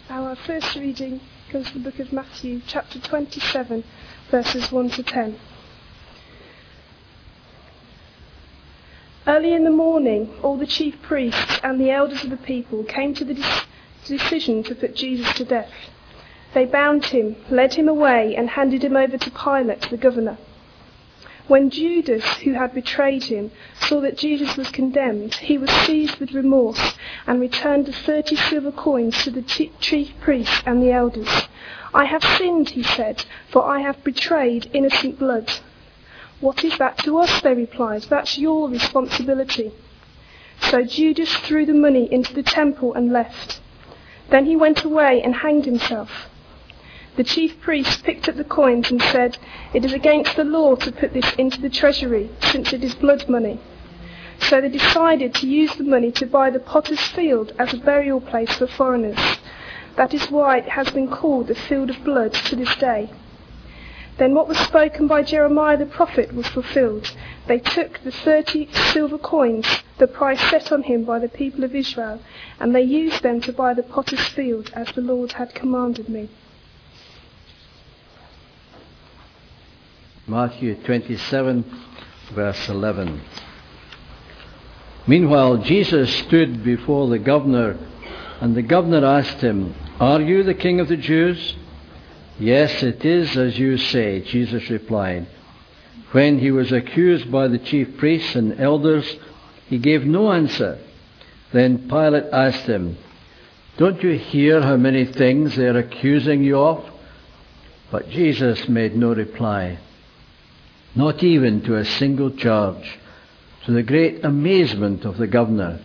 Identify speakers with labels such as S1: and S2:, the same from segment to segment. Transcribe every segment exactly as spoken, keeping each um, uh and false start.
S1: Our first reading comes from the book of Matthew, chapter twenty-seven, verses one to ten. Early in the morning, all the chief priests and the elders of the people came to the de- decision to put Jesus to death. They bound him, led him away, and handed him over to Pilate, the governor. When Judas, who had betrayed him, saw that Jesus was condemned, he was seized with remorse and returned the thirty silver coins to the chief priests and the elders. "I have sinned," he said, "for I have betrayed innocent blood." "What is that to us?" they replied. "That's your responsibility." So Judas threw the money into the temple and left. Then he went away and hanged himself. The chief priests picked up the coins and said, "It is against the law to put this into the treasury, since it is blood money." So they decided to use the money to buy the potter's field as a burial place for foreigners. That is why it has been called the Field of Blood to this day. Then what was spoken by Jeremiah the prophet was fulfilled. They took the thirty silver coins, the price set on him by the people of Israel, and they used them to buy the potter's field as the Lord had commanded me.
S2: Matthew twenty-seven, verse eleven. Meanwhile, Jesus stood before the governor, and the governor asked him, "Are you the king of the Jews?" "Yes, it is as you say," Jesus replied. When he was accused by the chief priests and elders, he gave no answer. Then Pilate asked him, "Don't you hear how many things they are accusing you of?" But Jesus made no reply, not even to a single charge, to the great amazement of the governor.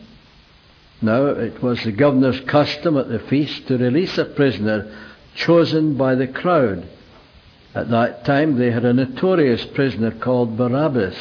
S2: Now it was the governor's custom at the feast to release a prisoner chosen by the crowd. At that time they had a notorious prisoner called Barabbas.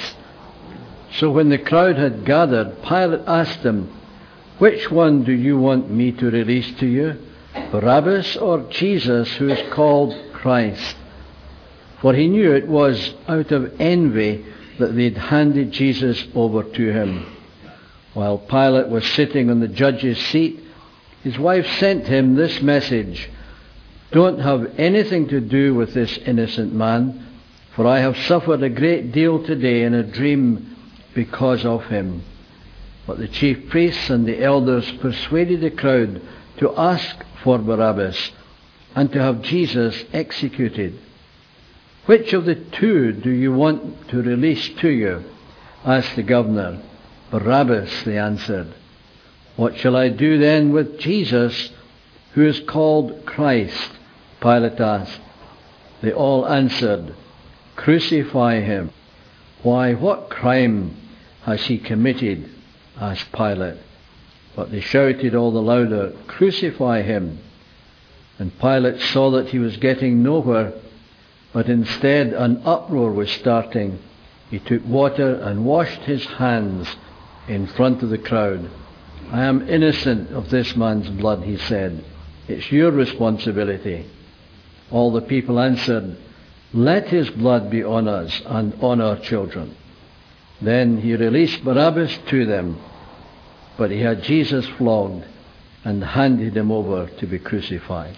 S2: So when the crowd had gathered, Pilate asked them, "Which one do you want me to release to you, Barabbas or Jesus, who is called Christ?" For he knew it was out of envy that they'd handed Jesus over to him. While Pilate was sitting on the judge's seat, his wife sent him this message: "Don't have anything to do with this innocent man, for I have suffered a great deal today in a dream because of him." But the chief priests and the elders persuaded the crowd to ask for Barabbas and to have Jesus executed. "Which of the two do you want to release to you?" asked the governor. "Barabbas," they answered. "What shall I do then with Jesus, who is called Christ?" Pilate asked. They all answered, "Crucify him." "Why, what crime has he committed?" asked Pilate. But they shouted all the louder, "Crucify him." And Pilate saw that he was getting nowhere, but instead an uproar was starting. He took water and washed his hands in front of the crowd. "I am innocent of this man's blood," he said. "It's your responsibility." All the people answered, "Let his blood be on us and on our children." Then he released Barabbas to them, but he had Jesus flogged and handed him over to be crucified.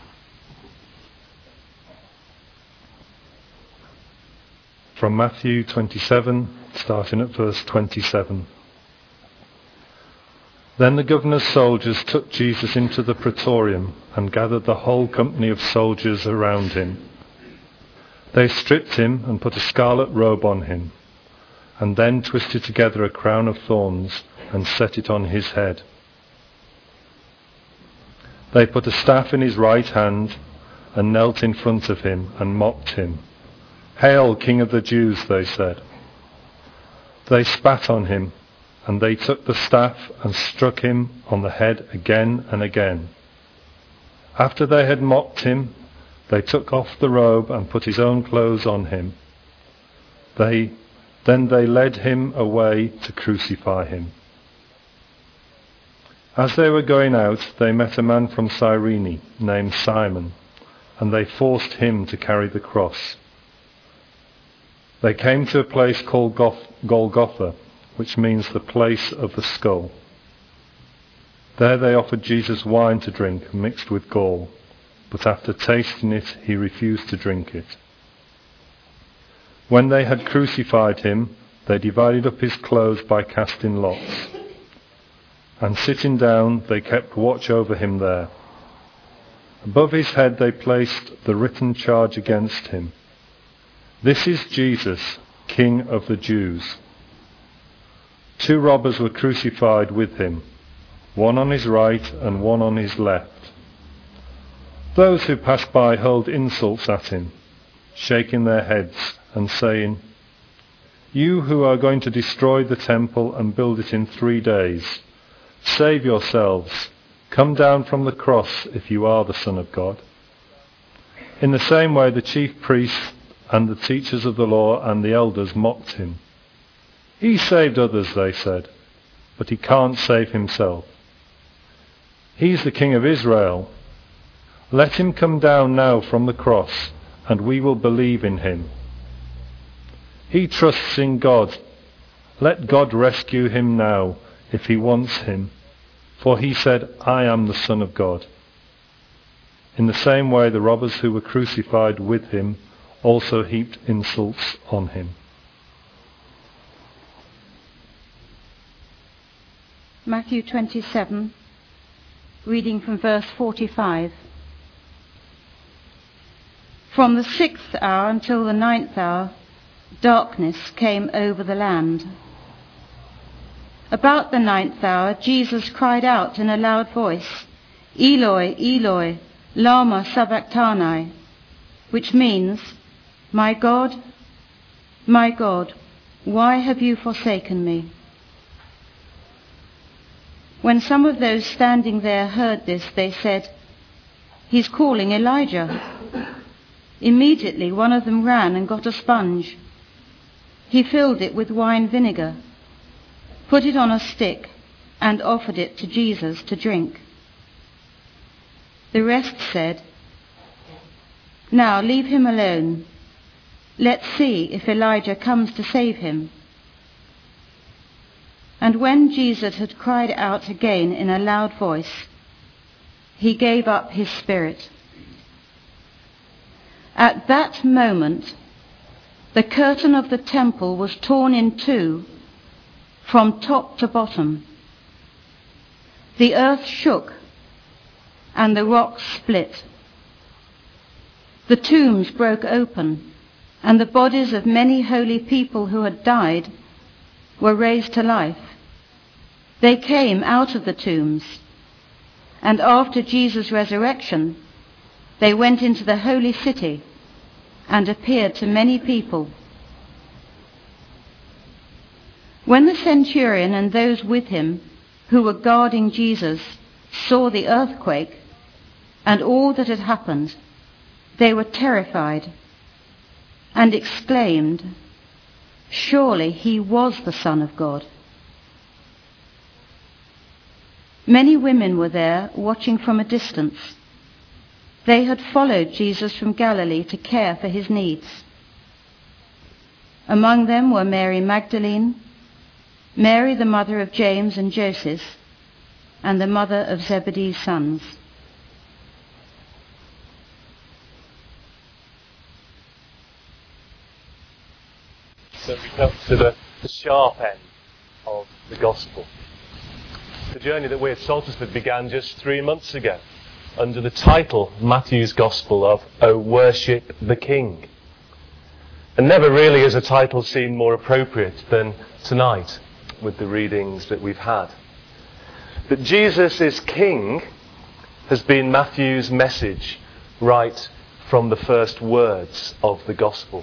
S3: From Matthew twenty-seven, starting at verse twenty-seven. Then the governor's soldiers took Jesus into the praetorium and gathered the whole company of soldiers around him. They stripped him and put a scarlet robe on him, and then twisted together a crown of thorns and set it on his head. They put a staff in his right hand and knelt in front of him and mocked him. "Hail, King of the Jews," they said. They spat on him, and they took the staff and struck him on the head again and again. After they had mocked him, they took off the robe and put his own clothes on him. They, then they led him away to crucify him. As they were going out, they met a man from Cyrene named Simon, and they forced him to carry the cross. They came to a place called Golgotha, which means the place of the skull. There they offered Jesus wine to drink mixed with gall, but after tasting it he refused to drink it. When they had crucified him, they divided up his clothes by casting lots. And sitting down, they kept watch over him there. Above his head they placed the written charge against him. This is Jesus, King of the Jews. Two robbers were crucified with him, one on his right and one on his left. Those who passed by hurled insults at him, shaking their heads and saying, "You who are going to destroy the temple and build it in three days, save yourselves. Come down from the cross if you are the Son of God." In the same way, the chief priests and the teachers of the law and the elders mocked him. "He saved others," they said, "but he can't save himself. He's the King of Israel. Let him come down now from the cross, and we will believe in him. He trusts in God. Let God rescue him now, if he wants him. For he said, 'I am the Son of God.'" In the same way, the robbers who were crucified with him also heaped insults on him.
S4: Matthew twenty-seven, reading from verse forty-five. From the sixth hour until the ninth hour, darkness came over the land. About the ninth hour, Jesus cried out in a loud voice, "Eloi, Eloi, lama sabachthani," which means, "My God, my God, why have you forsaken me?" When some of those standing there heard this, they said, "He's calling Elijah." Immediately one of them ran and got a sponge. He filled it with wine vinegar, put it on a stick, and offered it to Jesus to drink. The rest said, "Now leave him alone. Let's see if Elijah comes to save him." And when Jesus had cried out again in a loud voice, he gave up his spirit. At that moment, the curtain of the temple was torn in two from top to bottom. The earth shook and the rocks split. The tombs broke open, and the bodies of many holy people who had died were raised to life. They came out of the tombs, and after Jesus' resurrection, they went into the holy city and appeared to many people. When the centurion and those with him who were guarding Jesus saw the earthquake and all that had happened, they were terrified and exclaimed, "Surely he was the Son of God." Many women were there watching from a distance. They had followed Jesus from Galilee to care for his needs. Among them were Mary Magdalene, Mary the mother of James and Joseph, and the mother of Zebedee's sons.
S5: So we come to the, the sharp end of the gospel. The journey that we at Saltersford began just three months ago under the title, Matthew's Gospel, of "O Worship the King." And never really has a title seemed more appropriate than tonight with the readings that we've had. That Jesus is King has been Matthew's message right from the first words of the Gospel.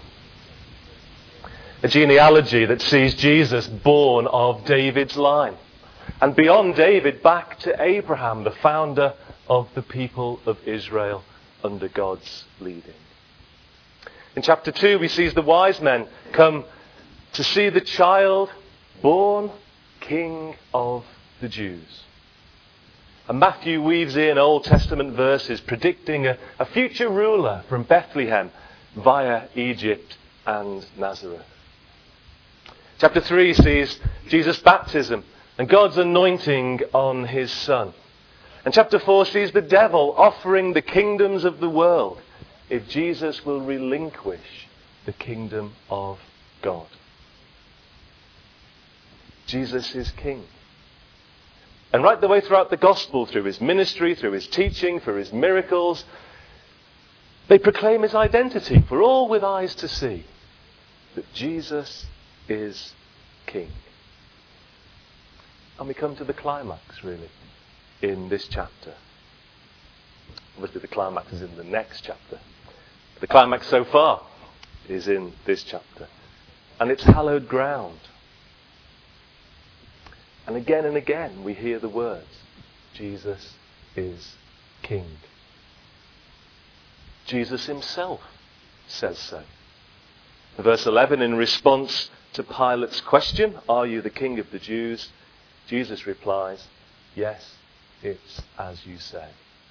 S5: A genealogy that sees Jesus born of David's line, and beyond David back to Abraham, the founder of the people of Israel under God's leading. In chapter two, we see the wise men come to see the child born King of the Jews. And Matthew weaves in Old Testament verses predicting a, a future ruler from Bethlehem via Egypt and Nazareth. Chapter three sees Jesus' baptism and God's anointing on his son, And chapter four sees the devil offering the kingdoms of the world if Jesus will relinquish the kingdom of God. Jesus is king. And right the way throughout the gospel, through his ministry, through his teaching, through his miracles, they proclaim his identity for all with eyes to see, that Jesus is king. And we come to the climax, really, in this chapter. Obviously the climax is in the next chapter. The climax so far is in this chapter. And it's hallowed ground. And again and again we hear the words, Jesus is king. Jesus himself says so. Verse eleven, in response to Pilate's question, "Are you the king of the Jews?" Jesus replies, "Yes, it's as you say."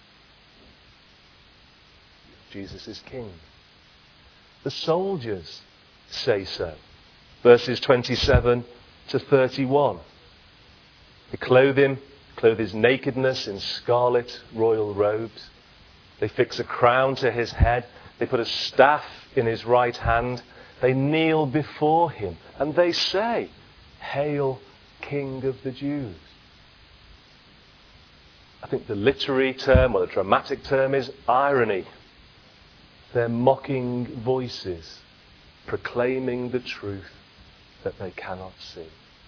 S5: Jesus is king. The soldiers say so. Verses twenty-seven to thirty-one. They clothe him, clothe his nakedness in scarlet royal robes. They fix a crown to his head. They put a staff in his right hand. They kneel before him and they say, "Hail, King of the Jews." I think the literary term or the dramatic term is irony. They're mocking voices, proclaiming the truth that they cannot see.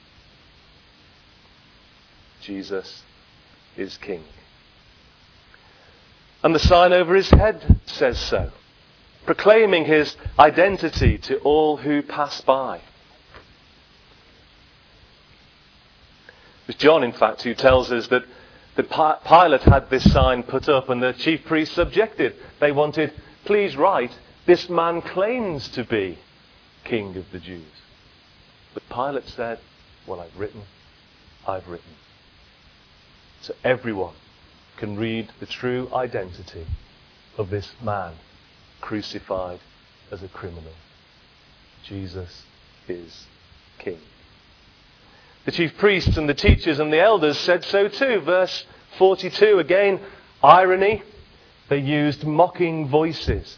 S5: Jesus is king. And the sign over his head says so, proclaiming his identity to all who pass by. It's John, in fact, who tells us that the Pilate had this sign put up and the chief priests objected. They wanted, "Please write, this man claims to be King of the Jews." But Pilate said, "What I've written, I've written." So everyone can read the true identity of this man crucified as a criminal. Jesus is king. The chief priests and the teachers and the elders said so too. Verse forty-two, again, irony. They used mocking voices.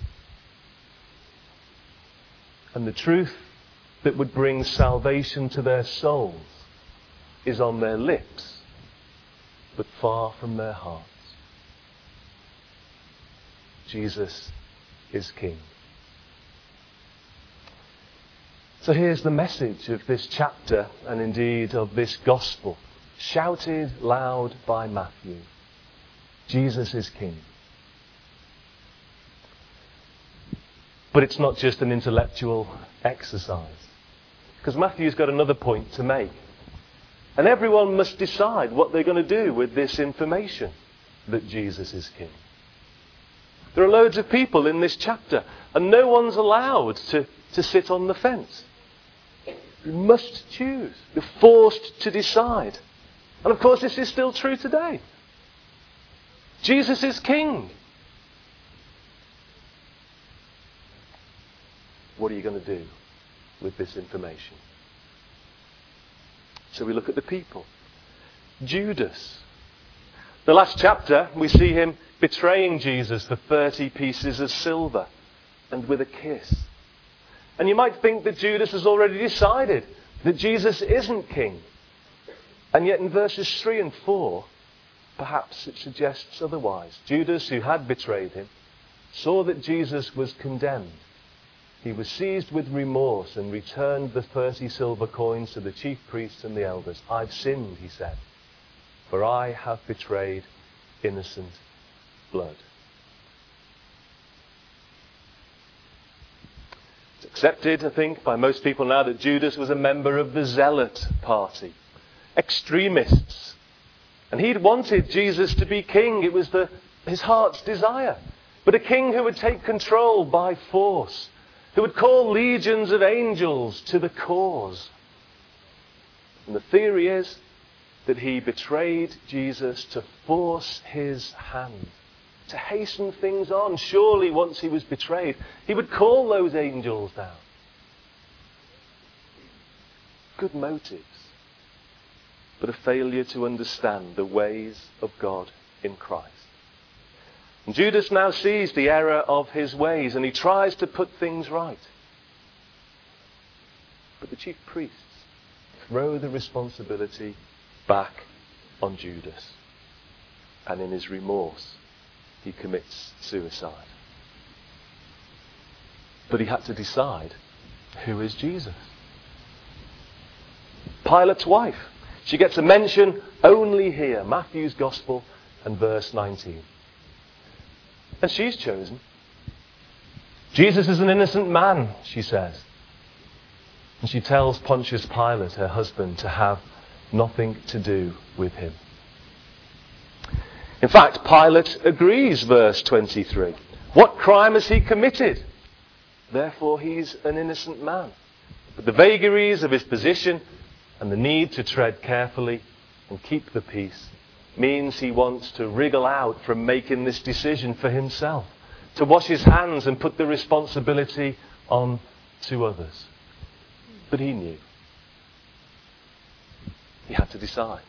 S5: And the truth that would bring salvation to their souls is on their lips, but far from their hearts. Jesus is king. So here's the message of this chapter, and indeed of this gospel, shouted loud by Matthew. Jesus is king. But it's not just an intellectual exercise, because Matthew's got another point to make. And everyone must decide what they're going to do with this information that Jesus is king. There are loads of people in this chapter, and no one's allowed to, to sit on the fence. You must choose. You're forced to decide. And of course, this is still true today. Jesus is king. What are you going to do with this information? So we look at the people. Judas. The last chapter, we see him betraying Jesus for thirty pieces of silver and with a kiss. And you might think that Judas has already decided that Jesus isn't king. And yet in verses three and four, perhaps it suggests otherwise. Judas, who had betrayed him, saw that Jesus was condemned. He was seized with remorse and returned the thirty silver coins to the chief priests and the elders. "I've sinned," he said, "for I have betrayed innocent blood." It's accepted, I think, by most people now that Judas was a member of the Zealot party, extremists. And he'd wanted Jesus to be king. It was the, his heart's desire. But a king who would take control by force, who would call legions of angels to the cause. And the theory is that he betrayed Jesus to force his hand, to hasten things on. Surely once he was betrayed, he would call those angels down. Good motives, but a failure to understand the ways of God in Christ. And Judas now sees the error of his ways and he tries to put things right. But the chief priests throw the responsibility back on Judas. And in his remorse, he commits suicide. But he had to decide, who is Jesus? Pilate's wife. She gets a mention only here, Matthew's Gospel and verse nineteen. And she's chosen. Jesus is an innocent man, she says. And she tells Pontius Pilate, her husband, to have nothing to do with him. In fact, Pilate agrees, verse twenty-three. What crime has he committed? Therefore he's an innocent man. But the vagaries of his position and the need to tread carefully and keep the peace means he wants to wriggle out from making this decision for himself, to wash his hands and put the responsibility on to others. But he knew. He had to decide.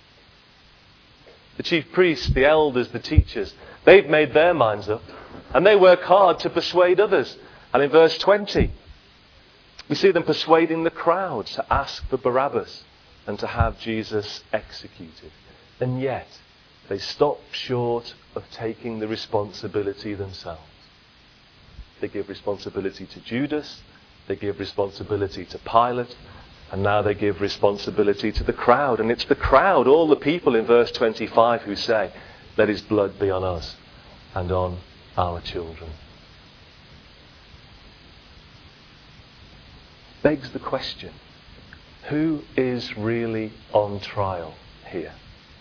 S5: The chief priests, the elders, the teachers, they've made their minds up and they work hard to persuade others. And in verse twenty, we see them persuading the crowd to ask for Barabbas and to have Jesus executed. And yet, they stop short of taking the responsibility themselves. They give responsibility to Judas, they give responsibility to Pilate, and now they give responsibility to the crowd. And it's the crowd, all the people in verse twenty-five, who say, let his blood be on us and on our children. Begs the question, who is really on trial here?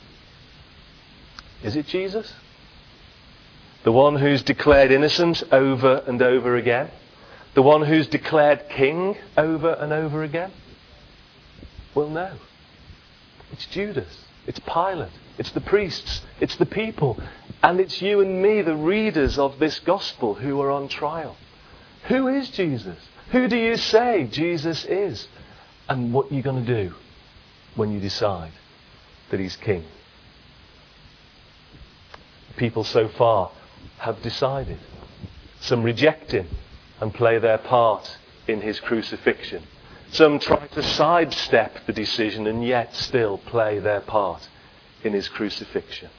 S5: Is it Jesus? The one who's declared innocent over and over again? The one who's declared king over and over again? Well, no. It's Judas. It's Pilate. It's the priests. It's the people. And it's you and me, the readers of this gospel, who are on trial. Who is Jesus? Who do you say Jesus is? And what are you going to do when you decide that he's king? People so far have decided. Some reject him and play their part in his crucifixion. Some try to sidestep the decision and yet still play their part in his crucifixion.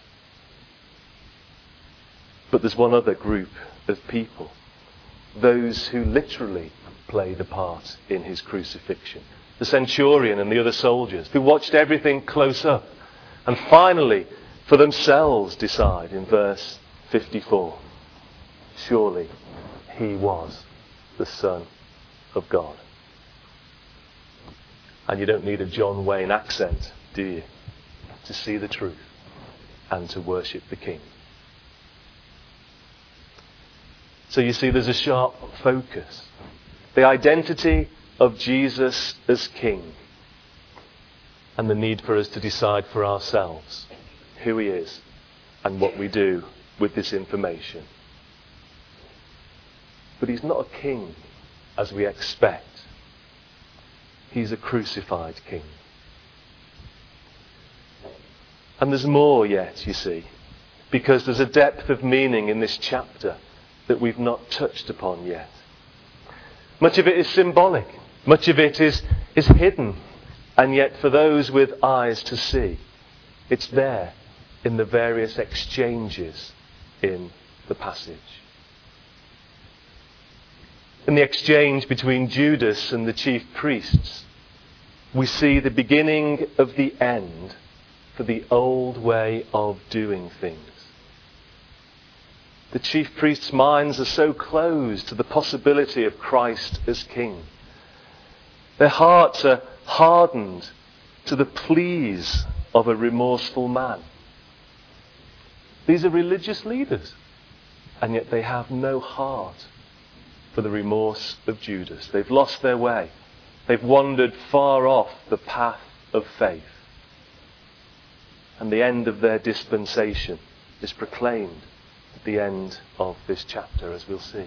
S5: But there's one other group of people. Those who literally play the part in his crucifixion. The centurion and the other soldiers who watched everything close up and finally for themselves decide in verse fifty-four, surely he was the Son of God. And you don't need a John Wayne accent, do you, to see the truth and to worship the King. So you see there's a sharp focus. The identity of Jesus as King and the need for us to decide for ourselves who he is and what we do with this information. But he's not a king as we expect. He's a crucified king. And there's more yet, you see, because there's a depth of meaning in this chapter that we've not touched upon yet. Much of it is symbolic. Much of it is, is hidden. And yet for those with eyes to see, it's there in the various exchanges in the passage. In the exchange between Judas and the chief priests, we see the beginning of the end for the old way of doing things. The chief priests' minds are so closed to the possibility of Christ as king. Their hearts are hardened to the pleas of a remorseful man. These are religious leaders, and yet they have no heart for the remorse of Judas. They've lost their way. They've wandered far off the path of faith. And the end of their dispensation is proclaimed at the end of this chapter, as we'll see.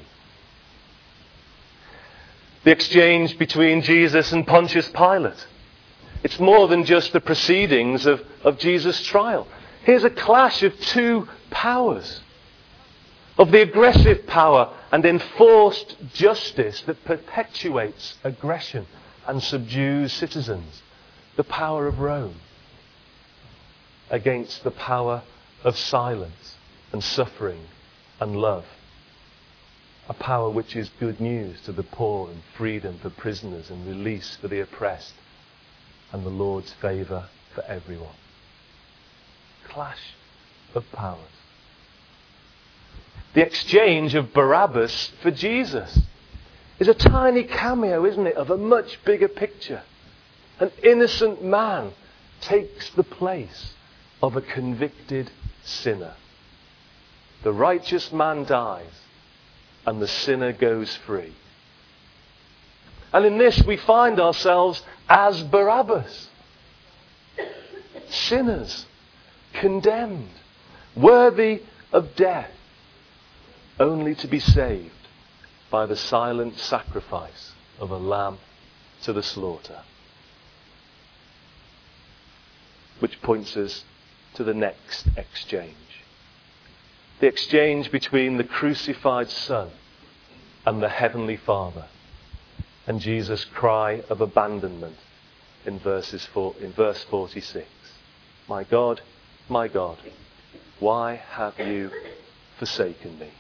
S5: The exchange between Jesus and Pontius Pilate. It's more than just the proceedings of, of Jesus' trial. Here's a clash of two powers. Of the aggressive power and enforced justice that perpetuates aggression and subdues citizens. The power of Rome against the power of silence and suffering and love. A power which is good news to the poor and freedom for prisoners and release for the oppressed and the Lord's favour for everyone. Clash of powers. The exchange of Barabbas for Jesus is a tiny cameo, isn't it, of a much bigger picture. An innocent man takes the place of a convicted sinner. The righteous man dies and the sinner goes free. And in this we find ourselves as Barabbas. Sinners, condemned, worthy of death, only to be saved by the silent sacrifice of a lamb to the slaughter. Which points us to the next exchange. The exchange between the crucified Son and the Heavenly Father. And Jesus' cry of abandonment in, verses four, in verse forty-six. My God, my God, why have you forsaken me?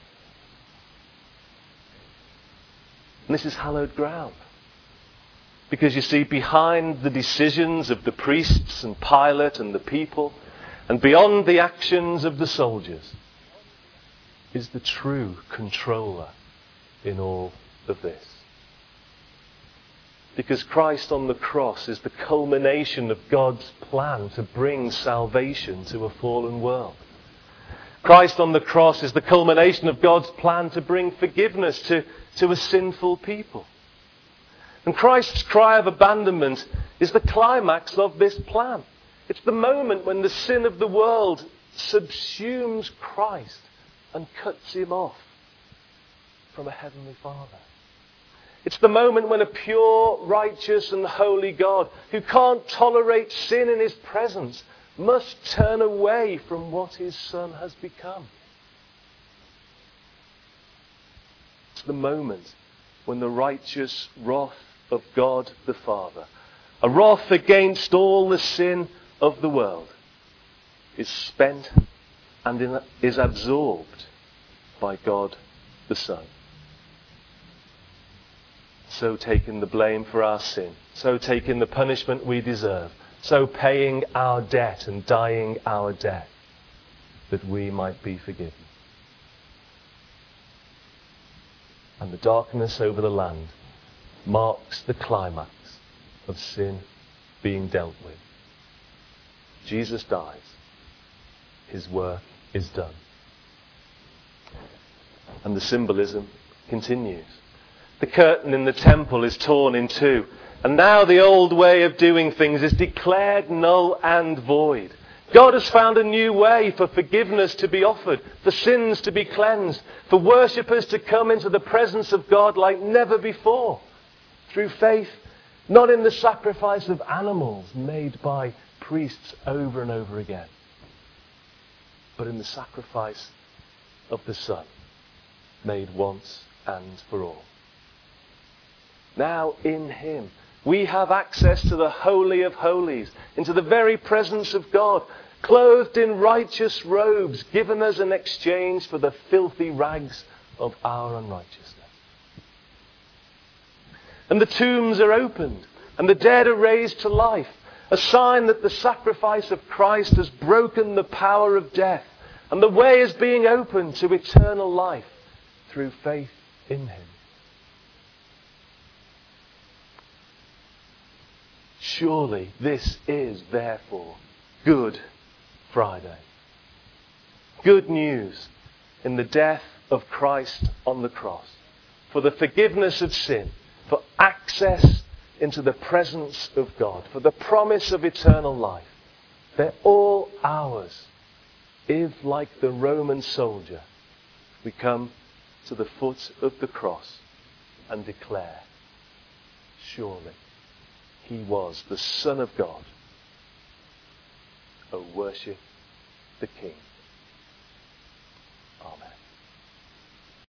S5: And this is hallowed ground. Because you see, behind the decisions of the priests and Pilate and the people, and beyond the actions of the soldiers, is the true controller in all of this. Because Christ on the cross is the culmination of God's plan to bring salvation to a fallen world. Christ on the cross is the culmination of God's plan to bring forgiveness to, to a sinful people. And Christ's cry of abandonment is the climax of this plan. It's the moment when the sin of the world subsumes Christ and cuts him off from a heavenly Father. It's the moment when a pure, righteous and holy God, who can't tolerate sin in his presence, must turn away from what his Son has become. It's the moment when the righteous wrath of God the Father, a wrath against all the sin of the world, is spent and in, is absorbed by God the Son. So taking the blame for our sin, so taking the punishment we deserve, so paying our debt and dying our death, that we might be forgiven. And the darkness over the land marks the climax of sin being dealt with. Jesus dies. His work is done. And the symbolism continues. The curtain in the temple is torn in two. And now the old way of doing things is declared null and void. God has found a new way for forgiveness to be offered, for sins to be cleansed, for worshippers to come into the presence of God like never before. Through faith, not in the sacrifice of animals made by priests over and over again, but in the sacrifice of the Son, made once and for all. Now in him, we have access to the Holy of Holies, into the very presence of God, clothed in righteous robes, given us in exchange for the filthy rags of our unrighteousness. And the tombs are opened, and the dead are raised to life, a sign that the sacrifice of Christ has broken the power of death, and the way is being opened to eternal life through faith in him. Surely this is, therefore, Good Friday. Good news in the death of Christ on the cross, for the forgiveness of sin, for access into the presence of God, for the promise of eternal life. They're all ours if, like the Roman soldier, we come to the foot of the cross and declare, surely he was the Son of God. Oh, worship the king.